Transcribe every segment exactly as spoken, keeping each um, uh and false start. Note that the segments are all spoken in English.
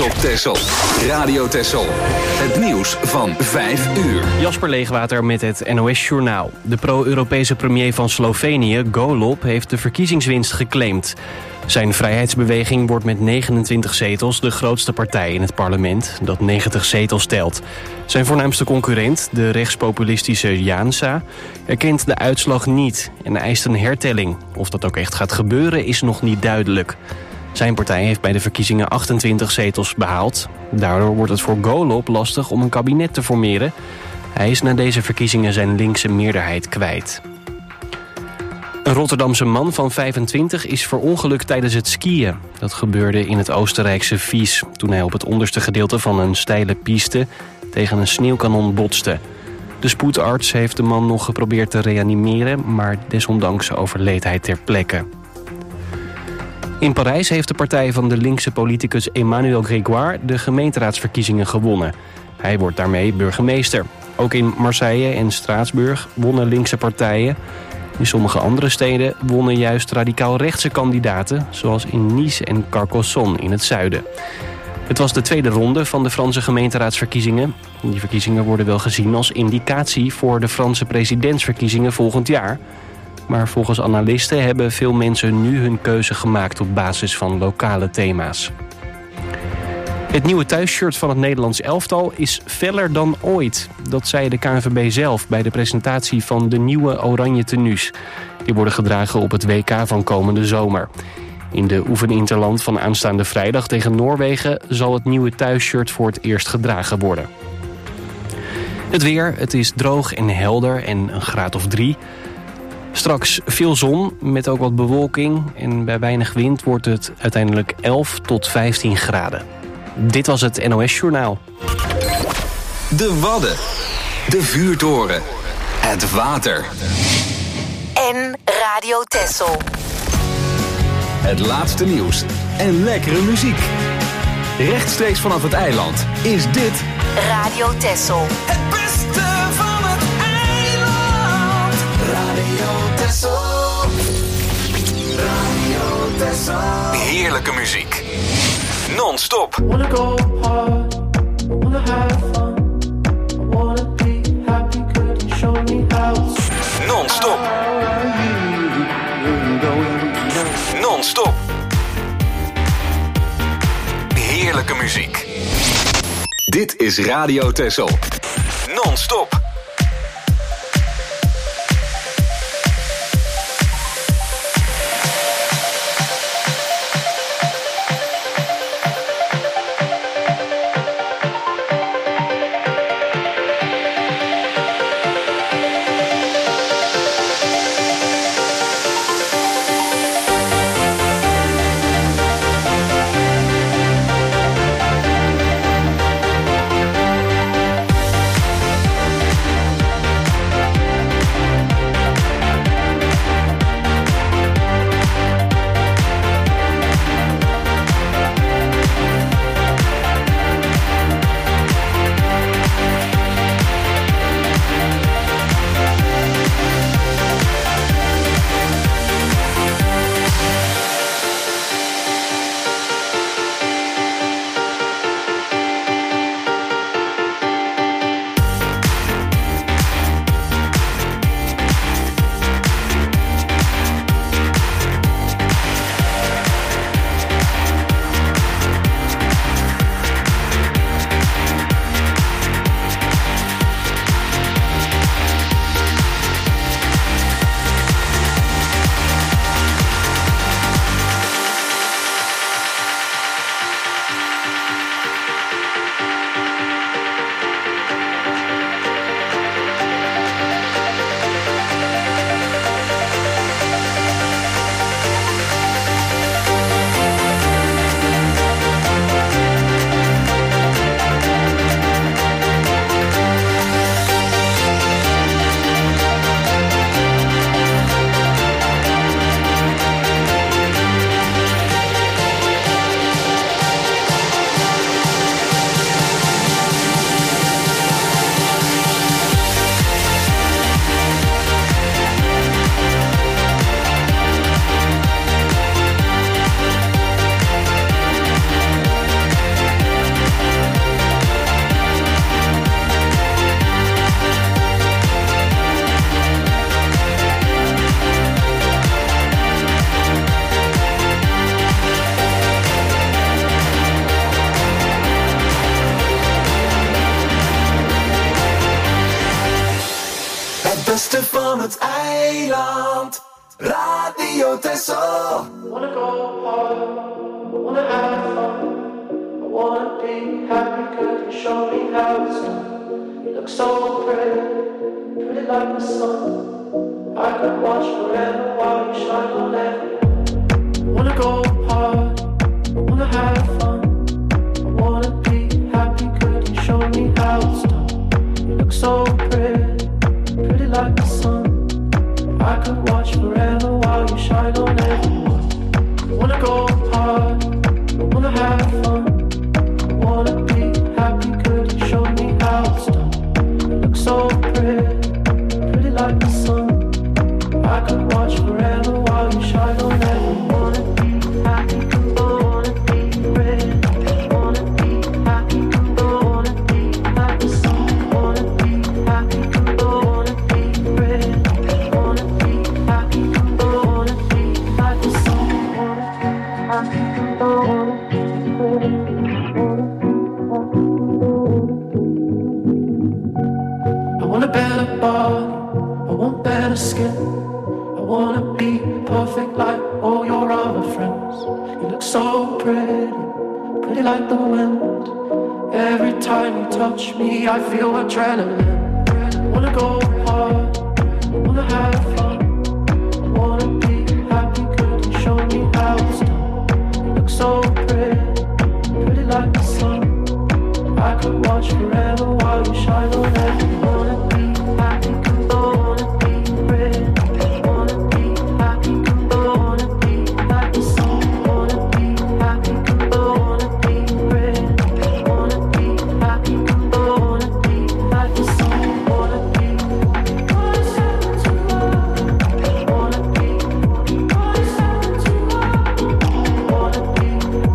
op Texel. Radio Texel. Het nieuws van vijf uur. Jasper Leegwater met het N O S-journaal. De pro-Europese premier van Slovenië, Golob, heeft de verkiezingswinst geclaimd. Zijn vrijheidsbeweging wordt met negenentwintig zetels de grootste partij in het parlement, dat negentig zetels telt. Zijn voornaamste concurrent, de rechtspopulistische Janša, erkent de uitslag niet en eist een hertelling. Of dat ook echt gaat gebeuren is nog niet duidelijk. Zijn partij heeft bij de verkiezingen achtentwintig zetels behaald. Daardoor wordt het voor Golob lastig om een kabinet te formeren. Hij is na deze verkiezingen zijn linkse meerderheid kwijt. Een Rotterdamse man van vijfentwintig is verongelukt tijdens het skiën. Dat gebeurde in het Oostenrijkse Wies, toen hij op het onderste gedeelte van een steile piste tegen een sneeuwkanon botste. De spoedarts heeft de man nog geprobeerd te reanimeren, maar desondanks overleed hij ter plekke. In Parijs heeft de partij van de linkse politicus Emmanuel Grégoire de gemeenteraadsverkiezingen gewonnen. Hij wordt daarmee burgemeester. Ook in Marseille en Straatsburg wonnen linkse partijen. In sommige andere steden wonnen juist radicaal-rechtse kandidaten, zoals in Nice en Carcassonne in het zuiden. Het was de tweede ronde van de Franse gemeenteraadsverkiezingen. Die verkiezingen worden wel gezien als indicatie voor de Franse presidentsverkiezingen volgend jaar. Maar volgens analisten hebben veel mensen nu hun keuze gemaakt op basis van lokale thema's. Het nieuwe thuisshirt van het Nederlands elftal is feller dan ooit. Dat zei de K N V B zelf bij de presentatie van de nieuwe oranje tenues. Die worden gedragen op het W K van komende zomer. In de oefeninterland van aanstaande vrijdag tegen Noorwegen zal het nieuwe thuisshirt voor het eerst gedragen worden. Het weer, het is droog en helder en een graad of drie. Straks veel zon met ook wat bewolking en bij weinig wind wordt het uiteindelijk elf tot vijftien graden. Dit was het N O S-journaal. De Wadden. De vuurtoren. Het water. En Radio Texel. Het laatste nieuws en lekkere muziek. Rechtstreeks vanaf het eiland is dit Radio Texel. Het beste van het eiland. Radio Texel. Radio Texel. heerlijke muziek. Non-stop. Wanna go hard, I wanna have fun, I wanna be happy, could you show me how? Non-stop. Non-stop. Heerlijke muziek. Dit is Radio Texel. Non-stop. beste van het eiland. Radio Texel. I wanna go hard, I wanna have fun, I wanna be happy, could you show me how it's done? You look so pretty, pretty like the sun. I could watch forever while you shine on everyone. I wanna go hard, I wanna have fun, I wanna be happy, could you show me how it's done? You look so pretty, pretty like the sun. I could watch forever while you shine on everyone. I wanna go hard, I wanna have fun, I wanna be happy, could you show me how it's done? You look so pretty, pretty like the sun. I could watch forever while you shine on everyone. Wanna be happy, wanna be pretty, wanna be happy, wanna be like the sun. Wanna be happy, wanna be pretty, wanna be happy, wanna be like the sun. Wanna be happy, wanna be pretty, wanna be happy. I want a better body, I want better skin, I wanna be perfect like all your other friends. You look so pretty, pretty like the wind. Every time you touch me, I feel adrenaline. I wanna go hard, I wanna have fun, I wanna be happy, could you show me how it's done? You look so pretty, pretty like the sun. I could watch forever while you shine on everyone. Wanna be happy, wanna be pretty, wanna be happy, wanna be like the sun. Wanna be happy, wanna be pretty, wanna be happy, wanna be like the sun. Wanna be, wanna be, wanna be, wanna be,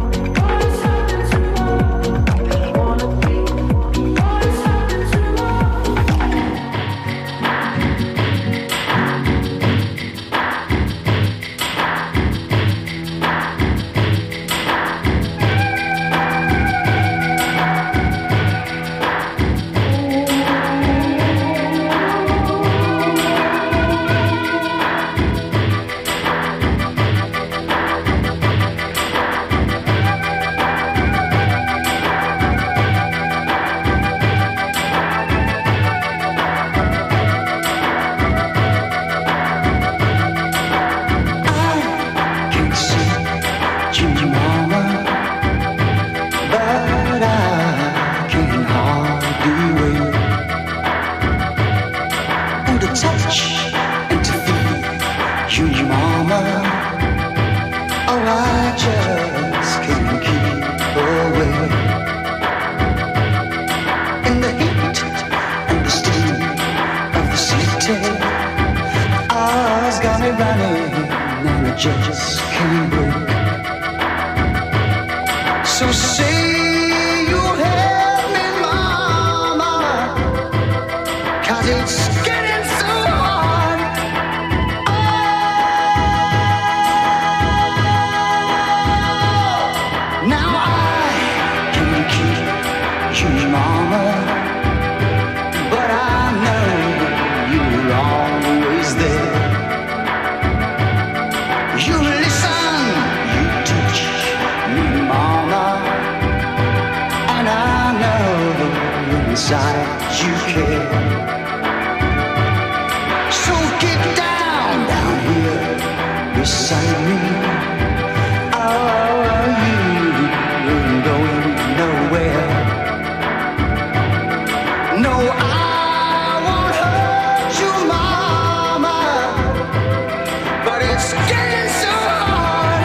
just can't break. So say you'll help me, mama, 'cause it's getting so hard. Oh, now I can keep you, mama, but I know you're always there. You listen, you teach me, mama, and I know inside you care. So get down, down here beside me. Oh, you ain't going nowhere. No, I won't hurt you, mama, but it's getting so hard.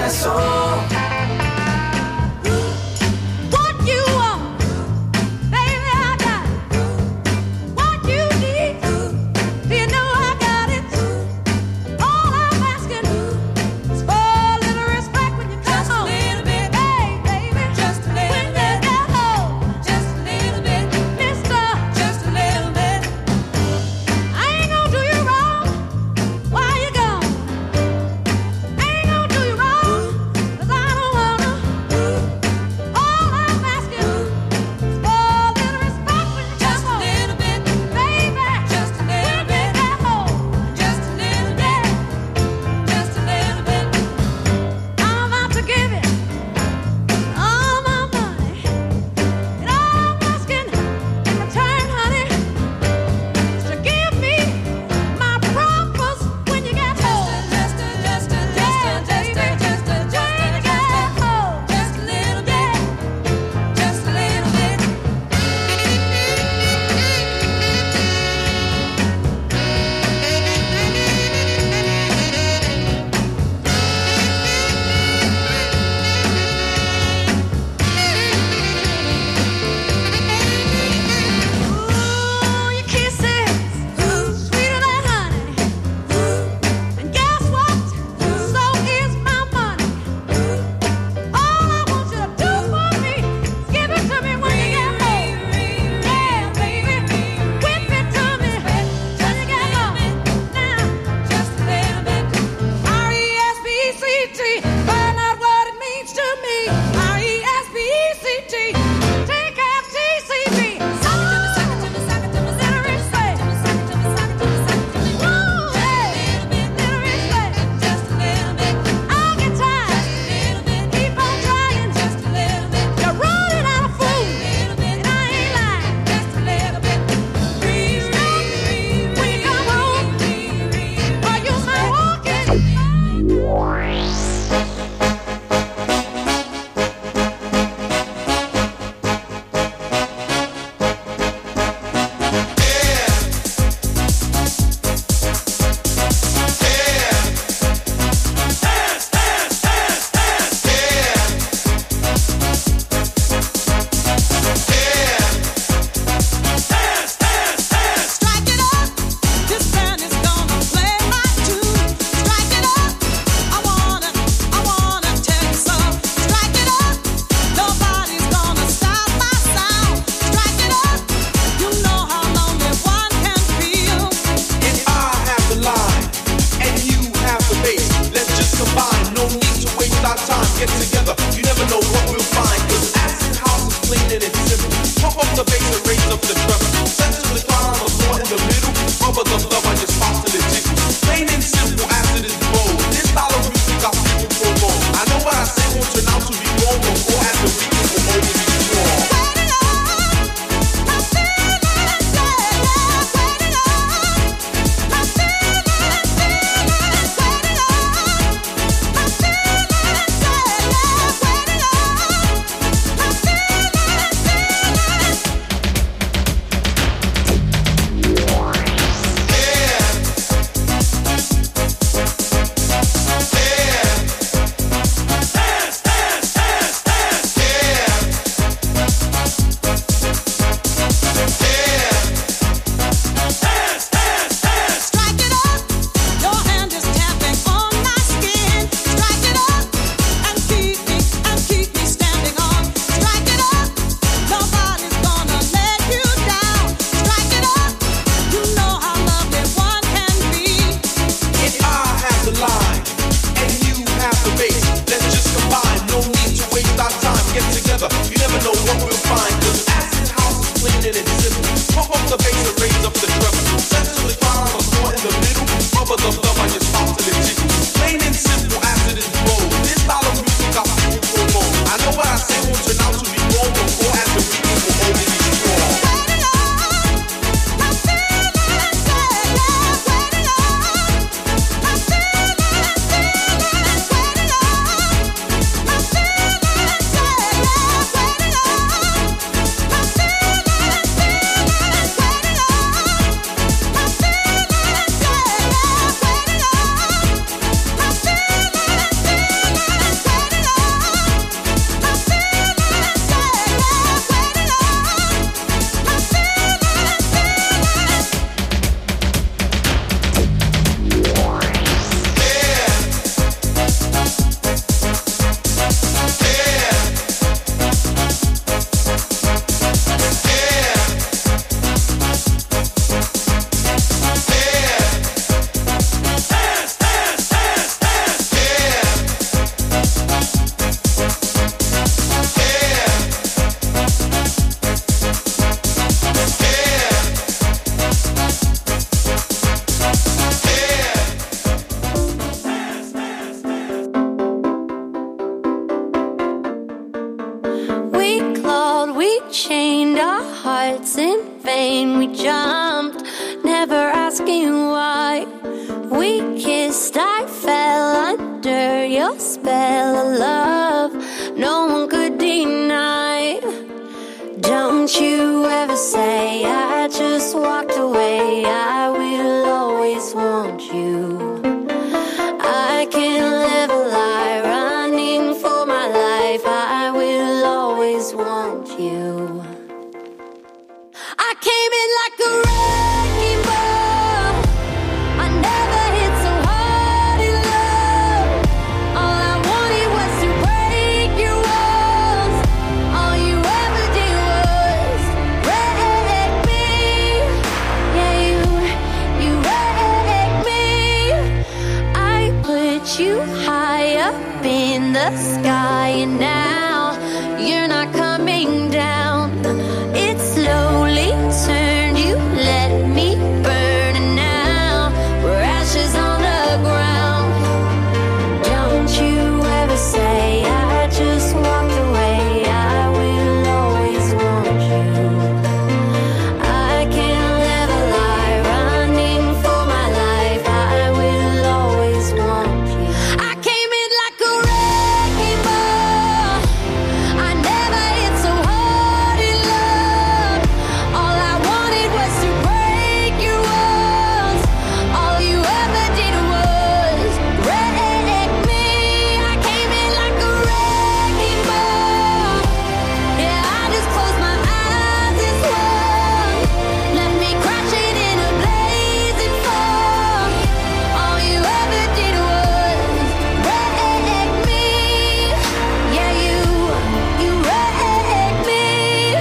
Tesso. chained our hearts in vain. We jumped, never asking why. We kissed, I fell under your spell of love. No one could deny. Don't you ever say I just walked away. I will always want you. I can't live a lie, running for my life. I will always want you. I came in like a wrecking ball. I never hit so hard in love. All I wanted was to break your walls. All you ever did was wreck me. Yeah, you, you wrecked me. I put you high up in the sky, and now you're not coming down. It slowly turned, you let me burn, and now we're ashes on the ground. Don't you ever say I just walked away. I will always want you. I can't live a lie, running for my life. I will always want you. I came in like a wrecking ball. I never hit so hard in love. All I wanted was to break your walls. All you ever did was wreck me. I came in like a wrecking ball. Yeah, I just closed my eyes and swung. Let me crash it in a blazing fall. All you ever did was wreck me. Yeah, you, you wrecked me.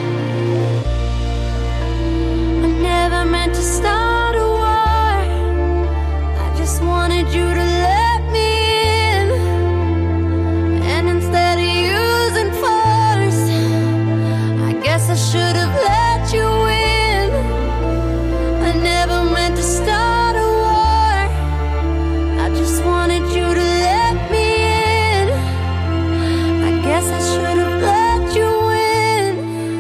I never meant to start a war. I just wanted you to let me in. And instead of using force, I guess I should have let you in. I never meant to start a war. I just wanted you to let me in. I guess I should have let you in.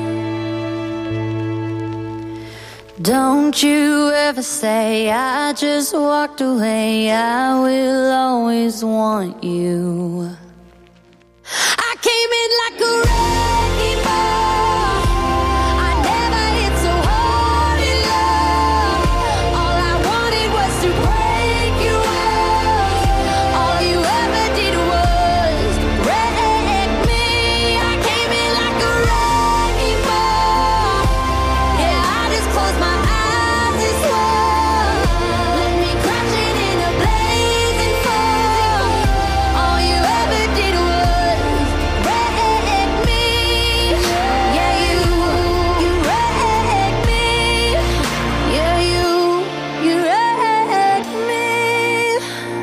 Don't you ever say I just walked away. I will always want you. I came in like a wrecking ball. I never hit so hard in love. All I wanted was to break your walls. All you ever did was wreck me. I came in like a wrecking ball. Yeah, I just closed my eyes and swung. Let me crash it in a blazing fall. All you ever did was wreck me. Yeah, you, you wrecked me. Yeah, you, you wrecked me.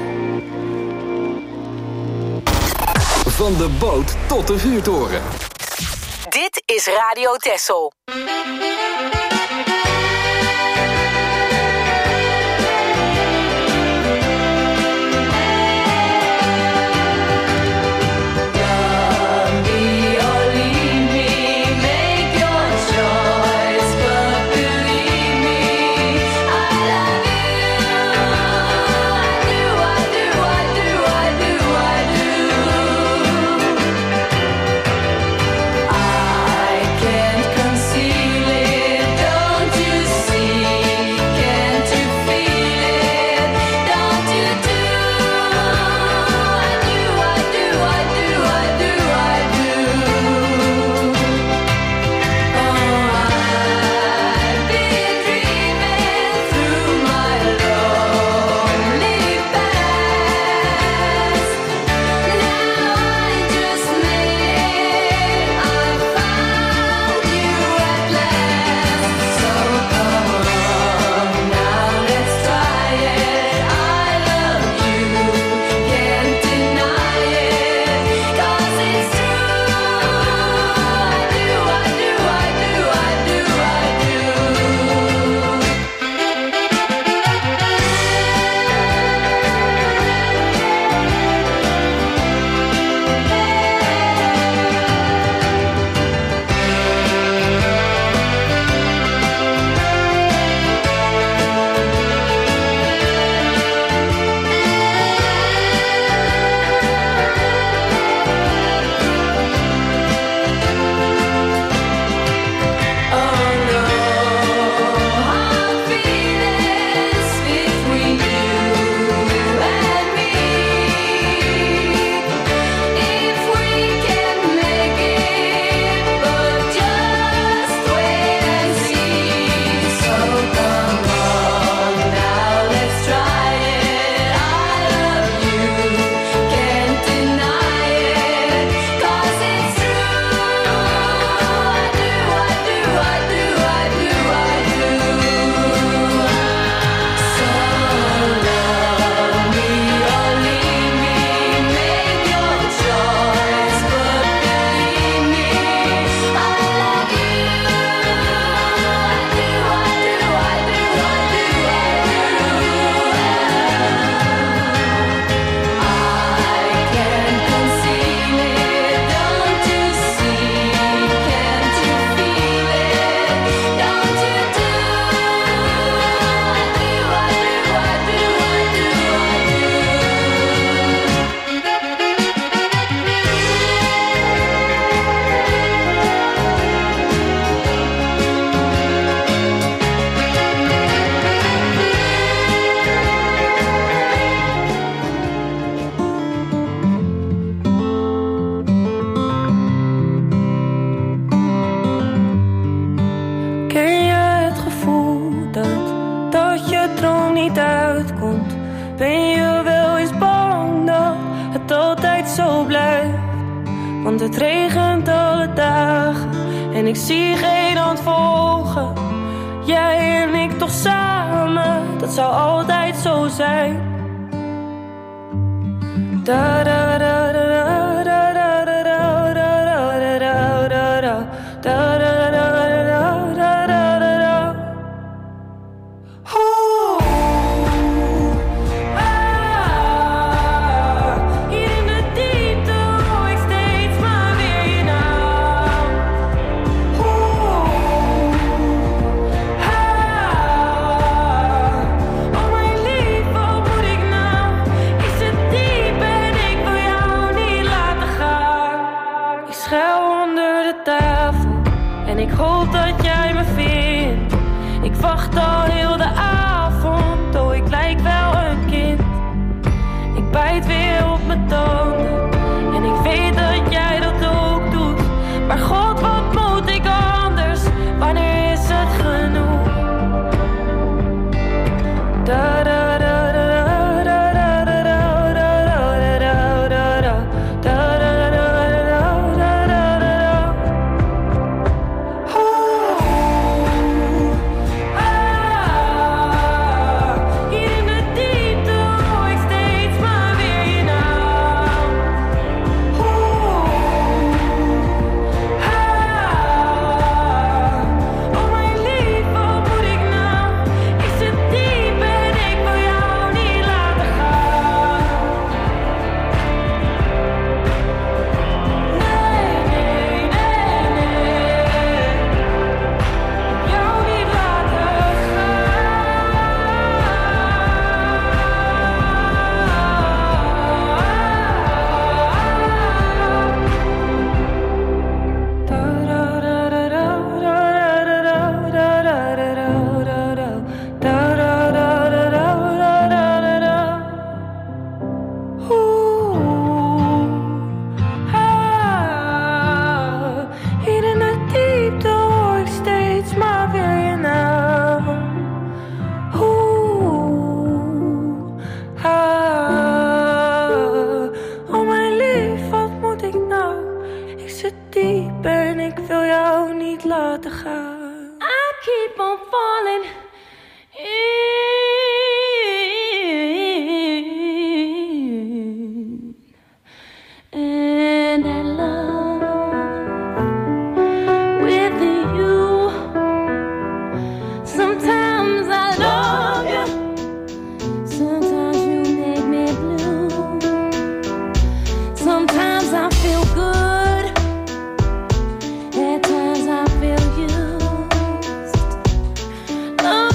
Van de boot tot de vuurtoren. Dit is Radio Texel. I can't conceal it. zo blijft. Want het regent alle dagen en ik zie geen hand volgen. Jij en ik toch samen, dat zou altijd zo zijn. Da da da da da da da da da da da da da da da. Ik hoop dat jij me vindt. Ik wacht al heel de avond. Oh, ik lijk wel een kind. Ik bijt weer op mijn tanden. En ik weet dat jij dat ook doet. Maar God, wat moet ik anders? Wanneer is het genoeg? Da da da da da da da da da da da da. Oh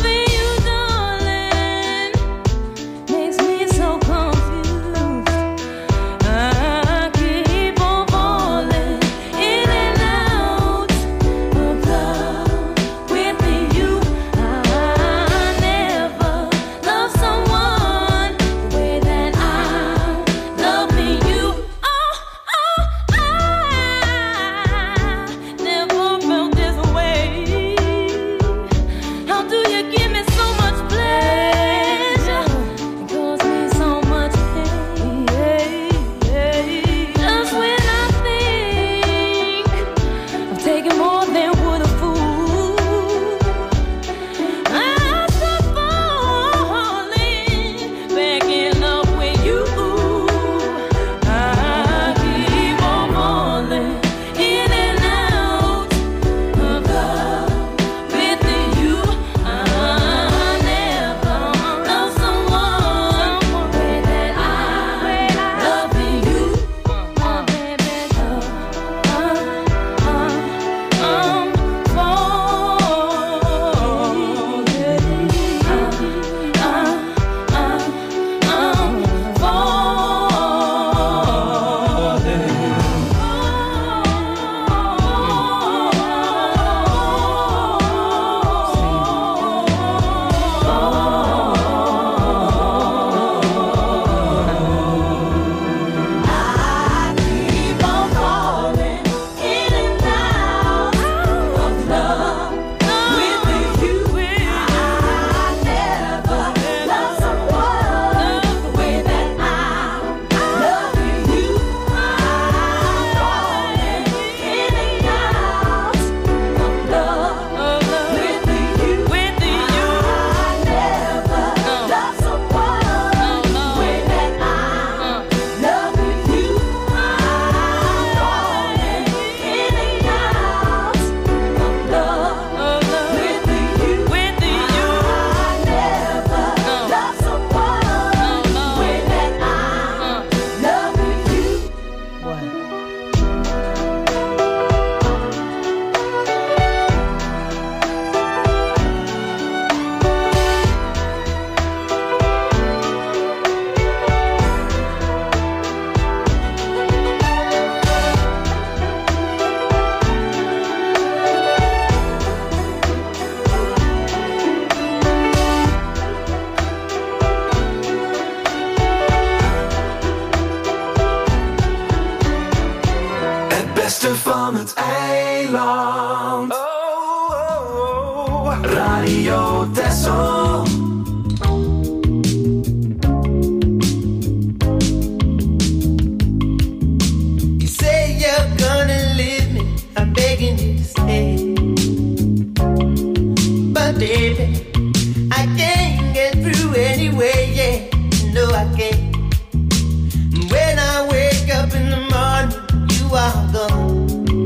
beste van het eiland. Oh, oh, oh. Radio Texel. You say you're gonna leave me, I'm begging you to stay. But baby, I can't get through anyway, yeah, no I can't. When I wake up in the morning, you are gone.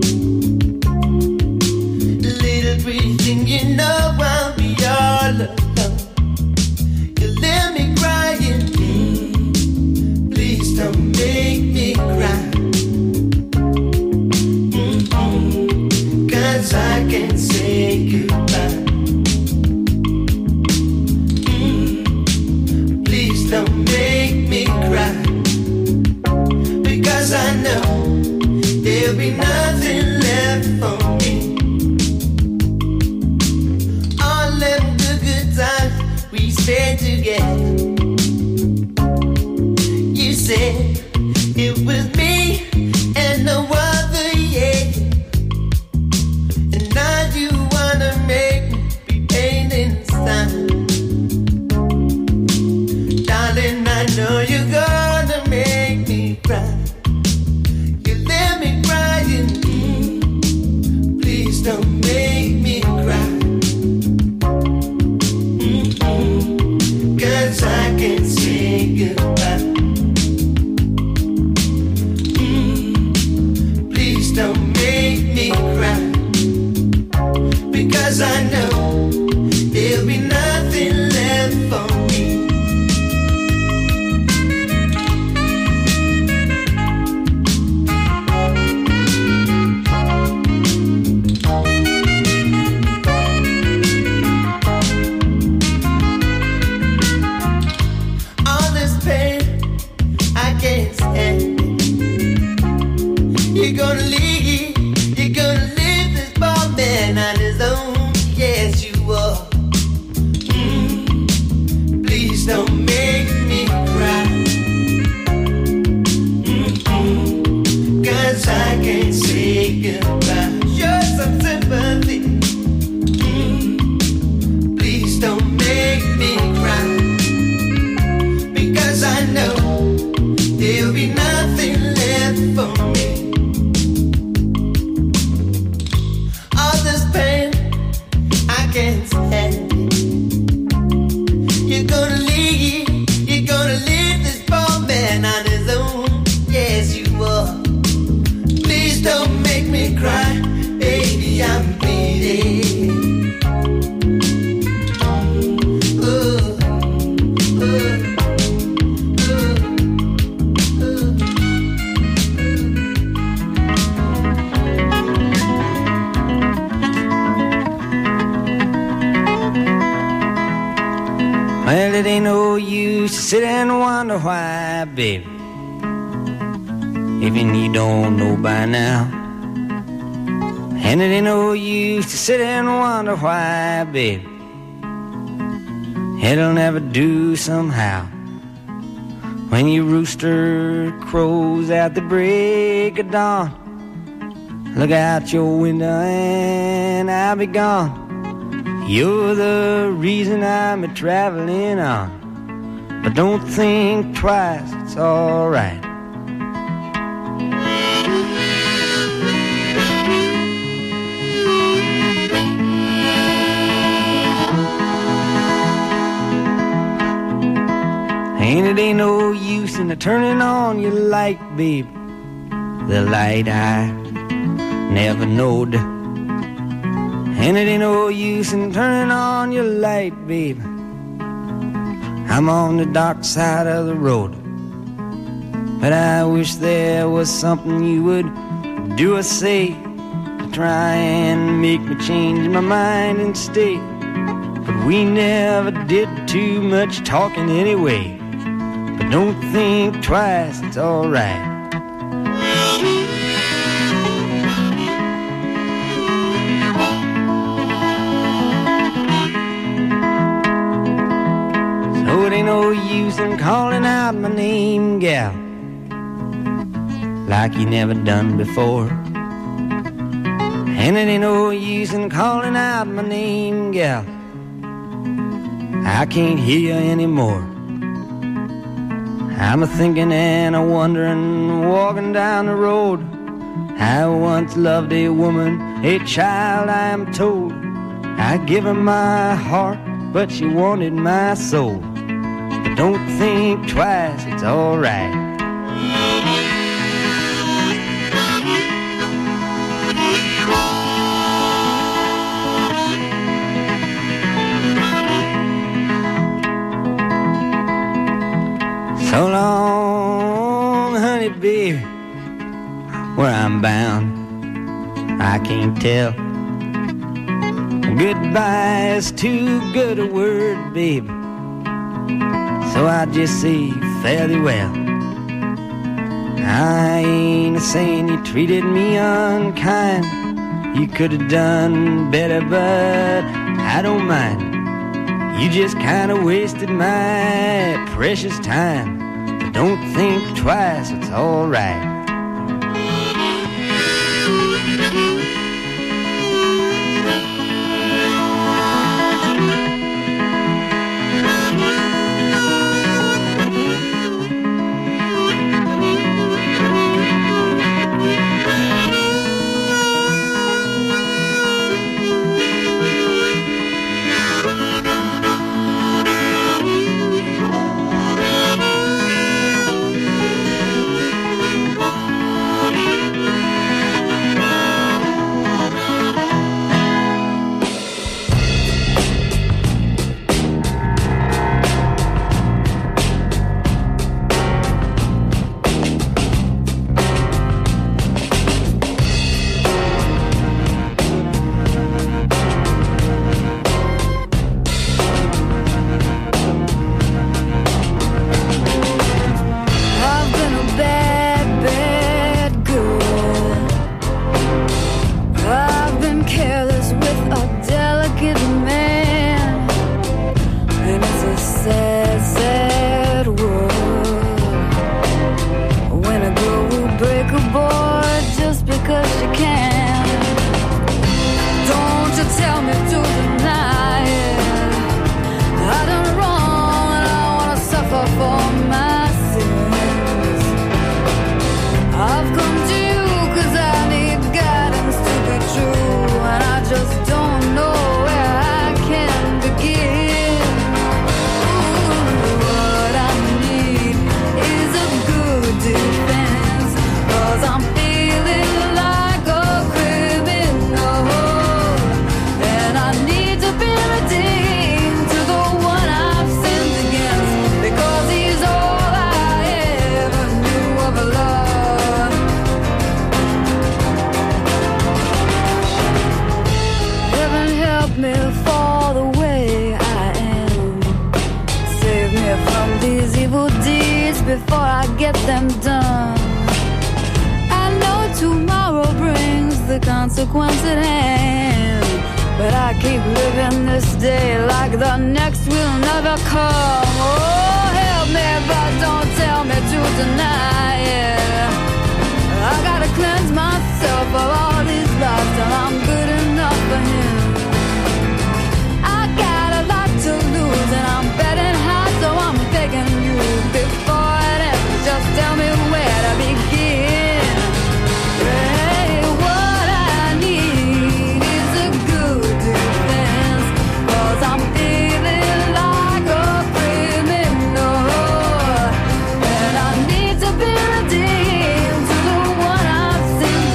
Little pretty thing, you know I'll be all alone. You let me crying, mm, please don't make me cry. Mm-mm, 'cause I can't say goodbye. Mm, please don't make me cry. Because I know there'll be nothing left for me. All them good, good times we spent together. You said it was me and no other, yeah. And now you wanna make me be pain inside. Darling, I know you're gonna make me cry. Don't make me cry. Mm-mm. 'Cause I can't say goodbye. Mm. Please don't make me cry. Because I know there'll be nothing left for me. You're gonna leave, you're gonna leave this poor man on his own. Yes, you are. Mm, please don't make me cry. Mm-mm, 'cause I can't say goodbye. Show some sympathy. Mm, please don't make me cry. Because I know there'll be nothing left for me. Can't stand it. You're gonna leave, you're gonna leave this poor man on his own. Yes, you are. Please don't make me cry, baby, I'm bleeding. Oh, oh, oh. Well, it ain't no use to sit and wonder why, baby, even you don't know by now. And it ain't no use to sit and wonder why, baby, it'll never do somehow. When your rooster crows at the break of dawn, look out your window and I'll be gone. You're the reason I'm a traveling on. But don't think twice, it's alright. And it ain't no use in turning on your light, babe, the light I never knowed. And it ain't no use in turning on your light, babe, I'm on the dark side of the road. But I wish there was something you would do or say to try and make me change my mind and stay. But we never did too much talking anyway. But don't think twice, it's alright. So it ain't no use in calling out my name, gal, like you never done before. And it ain't no use in calling out my name, gal. I can't hear you anymore. I'm a thinking and a wondering, walking down the road. I once loved a woman, a child I am told. I give her my heart, but she wanted my soul. But don't think twice, it's alright. So long, honey, baby, where I'm bound, I can't tell. Goodbye is too good a word, baby, so I just say fare thee well. I ain't saying you treated me unkind. You could have done better, but I don't mind. You just kind of wasted my precious time. But don't think twice, it's all right. Consequence at hand, but I keep living this day like the next will never come. Oh, help me, but don't tell me to deny it. I gotta cleanse myself of all these lies till I'm good enough for him. I got a lot to lose and I'm betting high, so I'm begging you before it ends, just tell me where to begin. Hey, what I need is a good defense, 'cause I'm feeling like a criminal, and I need to be redeemed to the one I've seen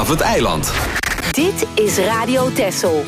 vanaf het eiland. Dit is Radio Texel.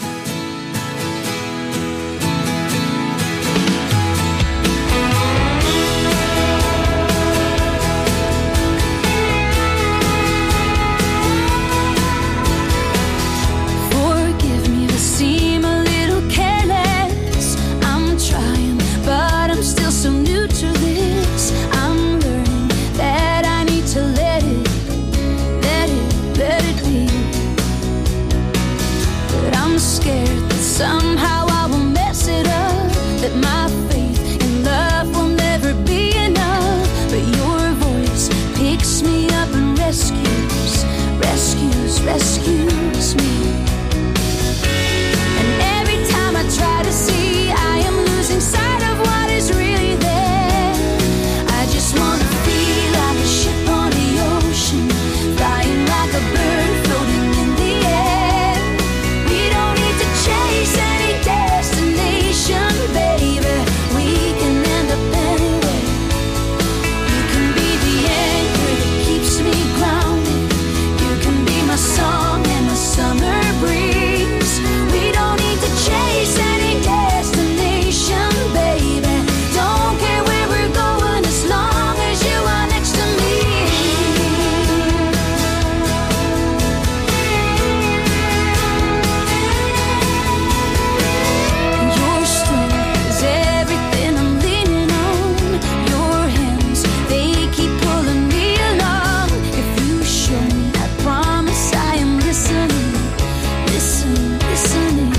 Somehow I will mess it up, that my faith in love will never be enough. But your voice picks me up and rescues, rescues, rescues me. And every time I try to see, I am losing sight of what is really there. I just want to feel like a ship on the ocean, flying like a bird floating in the air. We don't need to chase any destination, baby. We can end up anywhere. You can be the anchor that keeps me grounded. You can be my song and my summer breeze. We don't need to chase any destination, baby. Don't care where we're going as long as you are next to me. Your strength is everything I'm leaning on. Your hands, they keep pulling me along. If you show me, I promise I am listening, listening, listening.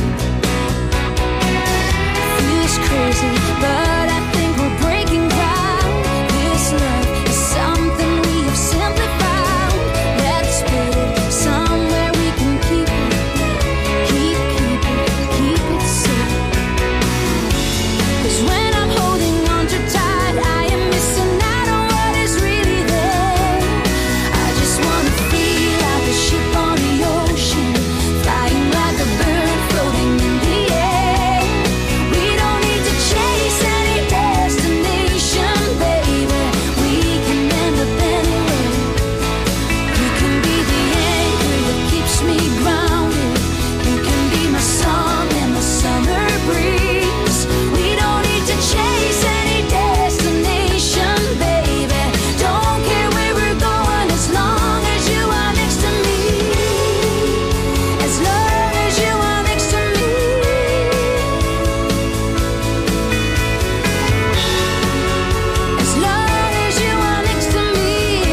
Feels crazy, but I think we're breaking ground. This love is something we have simply found. Let's put it somewhere we can keep it, keep, keep it, keep it safe. 'Cause when I'm holding on too tight, I am missing out on what is really there. I just wanna feel like a ship on the ocean, flying like a bird floating in the air. We don't need to chase any destination, baby. We can end up anywhere. You can be the anchor that keeps me grounded. You can be my song and my summer breeze. We don't need to chase any destination, baby. Don't care where we're going as long as you are next to me. As long as you are next to me. As long as you are next to me.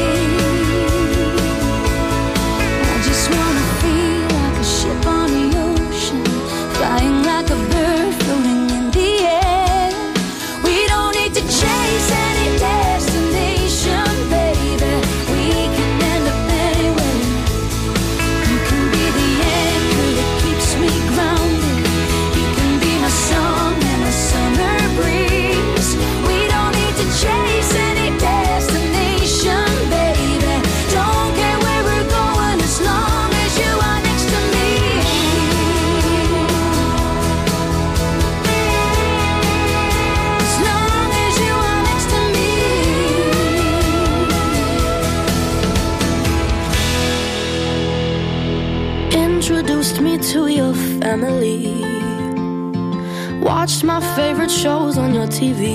I just wanna feel like a ship on the ocean, flying like a bird floating in the air. We don't need to chase any destination, baby. We can end up anywhere. You can be the anchor that keeps me grounded. You can be my song and my summer breeze. We don't need to chase any destination, baby. Don't care where we're going as long as you are next to me. As long as you are next to me. Introduced me to your family. Watched my favorite shows on your T V.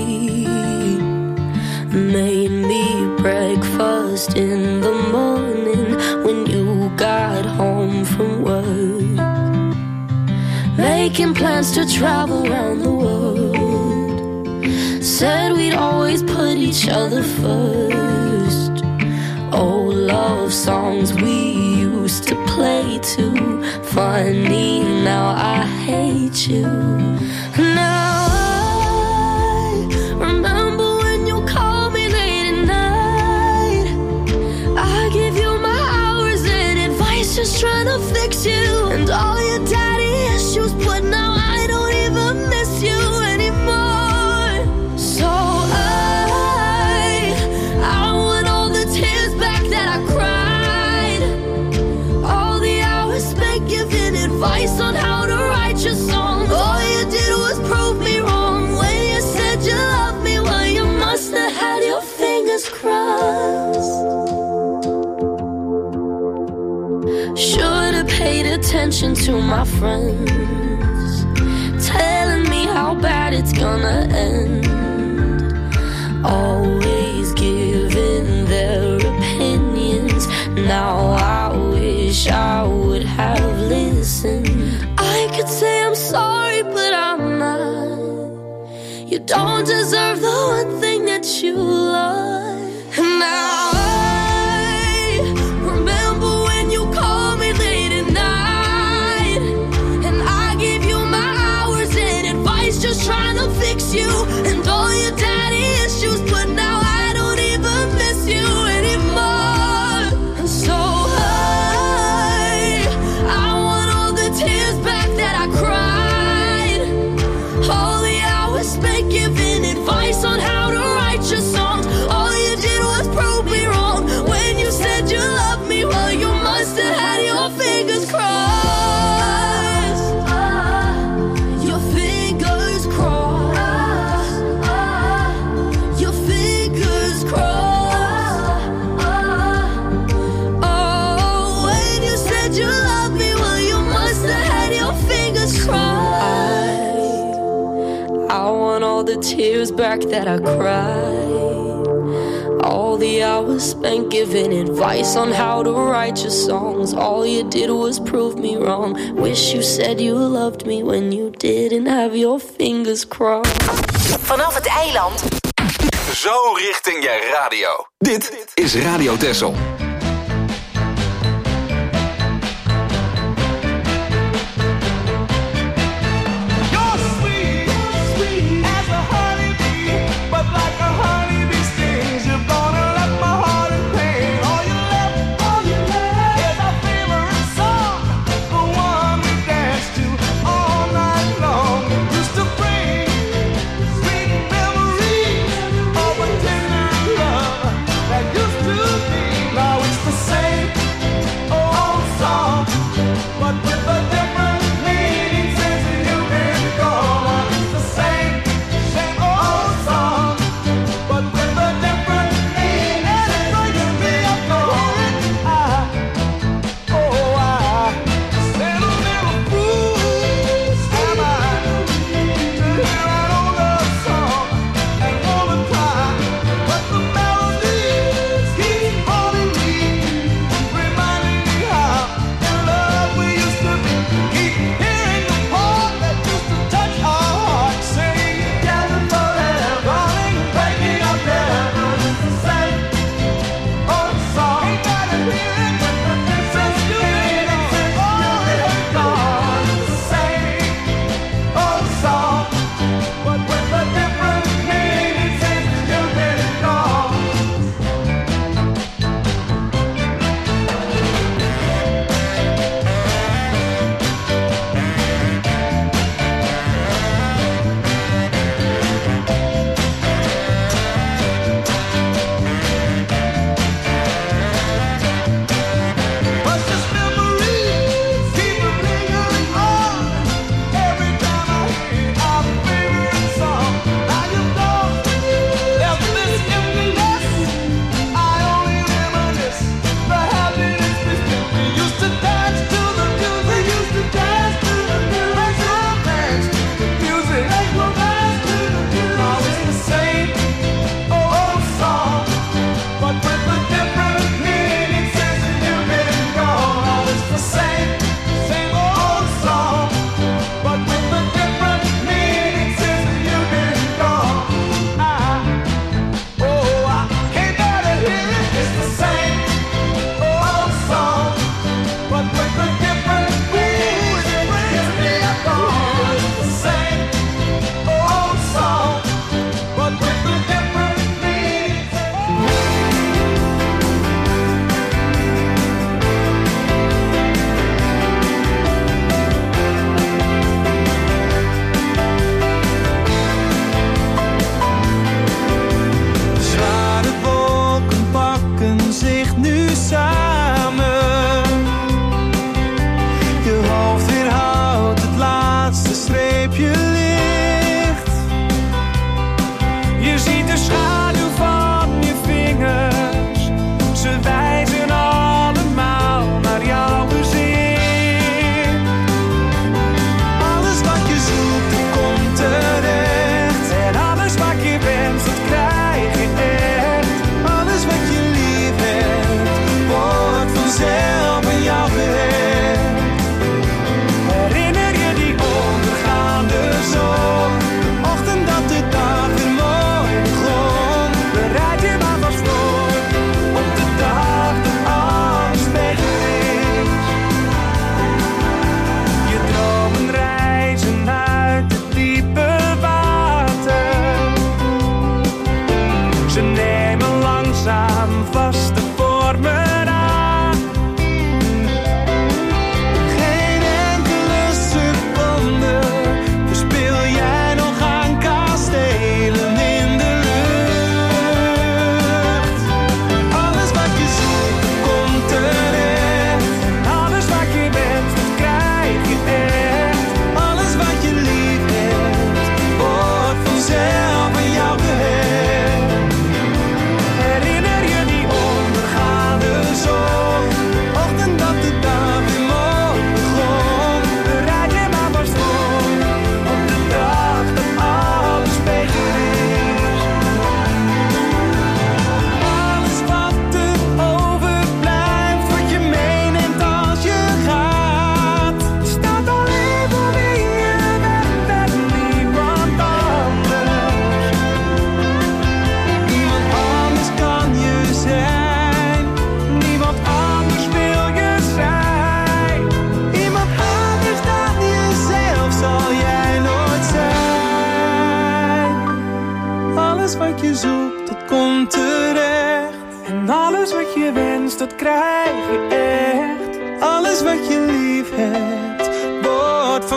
Made me breakfast in the morning when you got home from work. Making plans to travel around the world. Said we'd always put each other first. Old love songs we used to play too. Funny, now I hate you. Now I remember when you called me late at night. I give you my hours and advice, just trying to fix you. And all your daddy issues, but now I don't even miss you anymore. So I, I want all the tears back that I cried. All the hours spent giving advice on how to write your songs. All you did was prove me wrong when you said you loved me. Well, you must have had your fingers crossed. attention to my friends, telling me how bad it's gonna end. Always giving their opinions. Now I wish I would have listened. I could say I'm sorry, but I'm not. You don't deserve the one thing that you love. And now I remember when you called me late at night, and I gave you my hours and advice, just trying to fix you and all your daddy issues. But now I don't even miss you anymore. And so I, I want all the tears back that I cried, all the hours spent giving advice on how to write your songs. All you did was prove me wrong when you said you loved me. Well, you must have had your fingers crossed. Your fingers crossed. Your fingers crossed. Oh, when you said you loved me, well, you must have had your fingers crossed. I want all the tears back that I cried, all the hours spent giving advice on how to write your songs. All you did was prove me wrong. Wish you said you loved me when you didn't have your fingers crossed. Vanaf het eiland. Zo richting je radio. Dit is Radio Texel. Now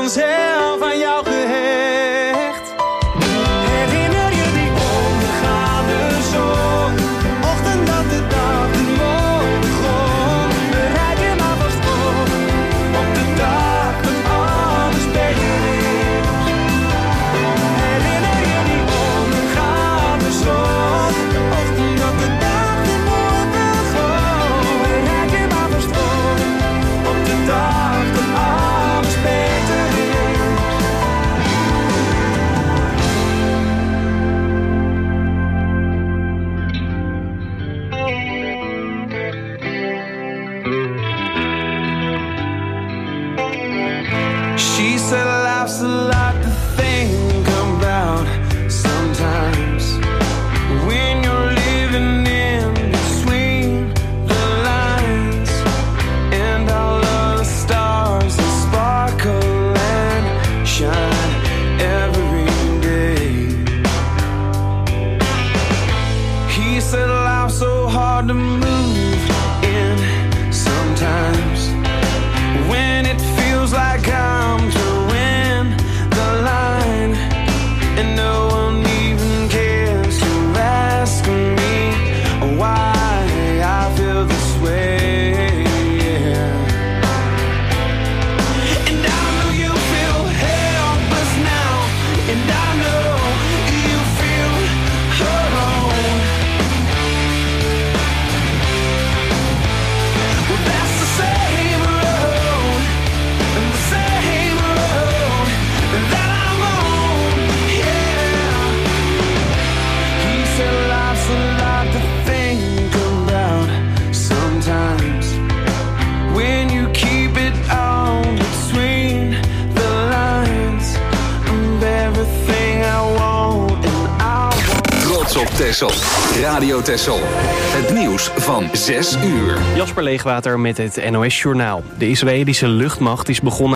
vanzelf aan jou gehecht. Herinner je die ondergaande zon? Ochtend dat de dag de mooi begon. Bereid je maar vast voor op de dag dat alles beter is. Herinner je die ondergaande zon? Ochtend dat de dag de mooi begon. Bereid je maar vast voor op de dag dat alles beter is. She said life's a lot to think about sometimes when you're living in between the lines, and all of the stars that sparkle and shine every day. He said life's so hard to move in sometimes when it feels like I'm to win the line, and no one even cares to ask me why I feel this way. And I know you feel helpless now, and I know you feel alone. Well, that's the same road, and the same road that I'm on, yeah. He said life's a lot to think about sometimes when you keep it all between the lines of everything I want and I want. Trots op Texel. Radio Texel. Het nieuws van zes uur. Jasper Leegwater met het N O S Journaal. De Israëlische luchtmacht is begonnen